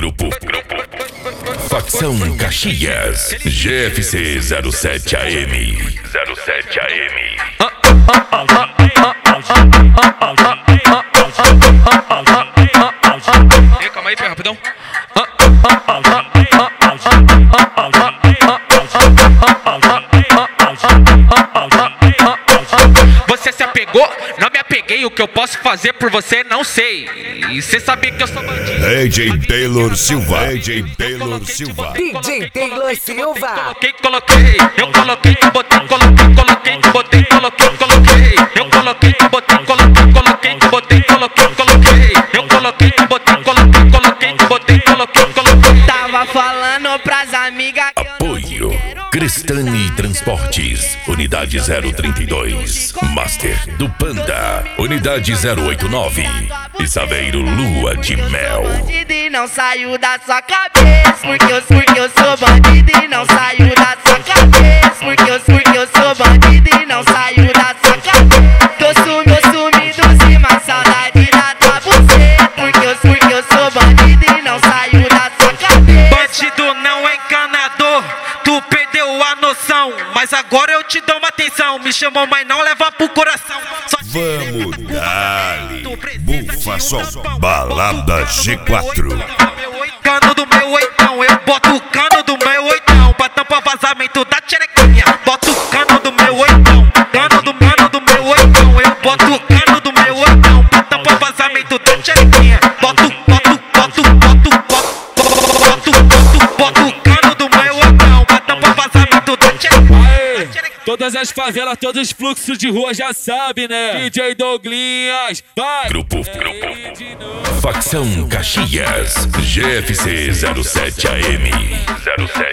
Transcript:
Grupo Facção Caxias, GFC 07 AM. 07 AM. Calma aí, rapidão. Você se apegou? Não me apeguei. O que eu posso fazer por você, não sei. E você sabe que eu sou bandido. DJ Taylor Silva. DJ Taylor Silva. DJ Taylor Silva. Coloquei, eu coloquei, botei, coloquei, botei, coloquei. Eu coloquei, botei, coloquei, botei, coloquei. Eu coloquei, botei, coloquei, botei. Tava falando pras amigas que Apoio Cristane Transportes, Unidade 032, Master do Panda, Unidade 089, Isaveiro Lua de Mel. bandido e não saiu da sua cabeça. Porque eu sou bandido e não saiu da sua cabeça. Porque eu sou bandido e não saiu da sua cabeça. Tô sumido sem mais saudade da tua buceta. Porque eu sou bandido e não saiu da sua cabeça. Bandido não é encanador, tu perdeu a noção. Mas agora eu te dou uma atenção. Me chamou, mas não leva pro coração. Vamos dali, bufa só, balada G4. Cano do meu oitão, eu boto o cano do meu oitão pra tampar vazamento da tcherequinha. Boto o cano do meu oitão, cano do meu oitão. Eu boto o cano do meu oitão pra tampar vazamento da tcherequinha. Boto o cano do meu oitão pra tampar vazamento da tcherequinha. Todas as favelas, todos os fluxos de rua já sabe, né? DJ Douglinhas, vai! Grupo Facção Caxias, GFC 07 AM. 07